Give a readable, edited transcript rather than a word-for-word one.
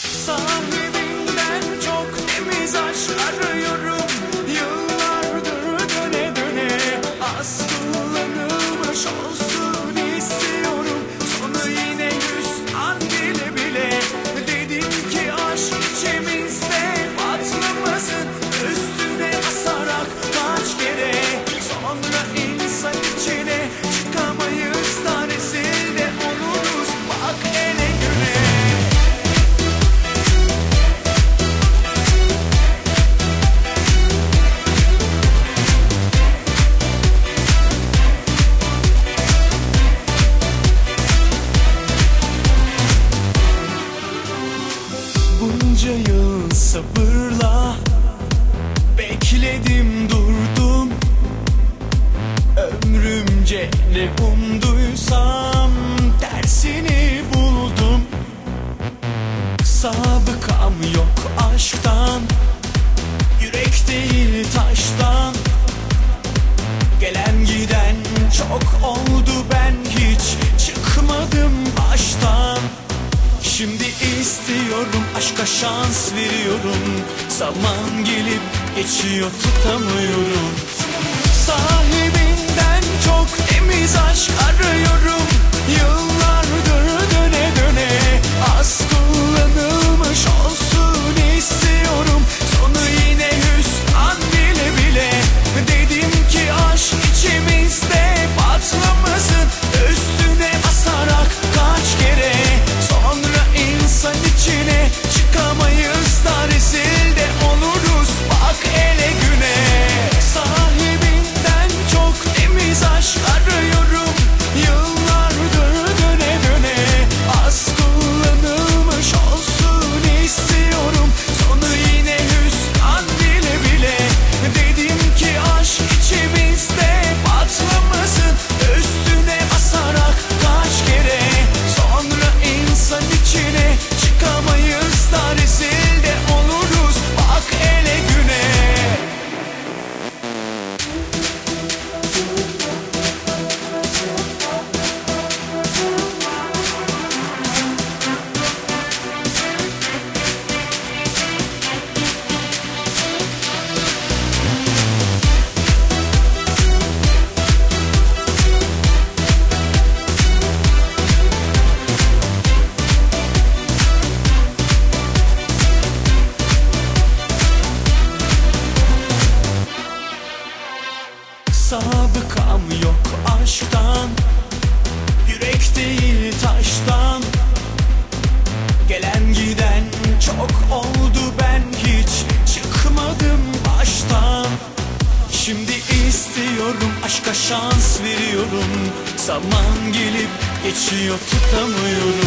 Sahibinden çok temiz aşk arıyorum. Yıllardır döne döne az kullanılmış olsun istiyorum. Sonu yine hüsran bile bile. Dedim ki aşk içimizde patlamasın. Üstüne basarak kaç kere. Sonra insan içine çıkamayız da rezil de oluruz. Bak ele güne. Bunca yıl sabırla bekledim durdum. Ömrümce ne umduysam tersini buldum. Sabıkam yok aşktan, yürek değil taştan. Gelen giden çok oldu, ben hiç çıkmadım baştan. Şimdi istiyorum, aşka şans veriyorum. Zaman gelip geçiyor, tutamıyorum. Sahibinden çok temiz aşk arıyorum. Yıllardır döne döne az kullanılmış olsun istiyorum. Sonu yine hüsran bile bile. Dedim ki aşk içimizde patlamasın. Üstüne basarak kaç kere. Sonra insan içine çıkamayız da rezil de oluruz. Bak ele güne. Sahibinden çok temiz aşk arıyorum. Yıllardır döne döne az kullanılmış olsun istiyorum. Sonu yine hüsran bile bile. Dedim ki aşk içimizde patlamasın. Üstüne basarak kaç kere. Sonra insan içine çıkamayız da rezil de oluruz. Bak ele güne. Sabıkam yok aşktan, yürek değil taştan. Gelen giden çok oldu, ben hiç çıkmadım baştan. Şimdi istiyorum, aşka şans veriyorum. Zaman gelip geçiyor, tutamıyorum.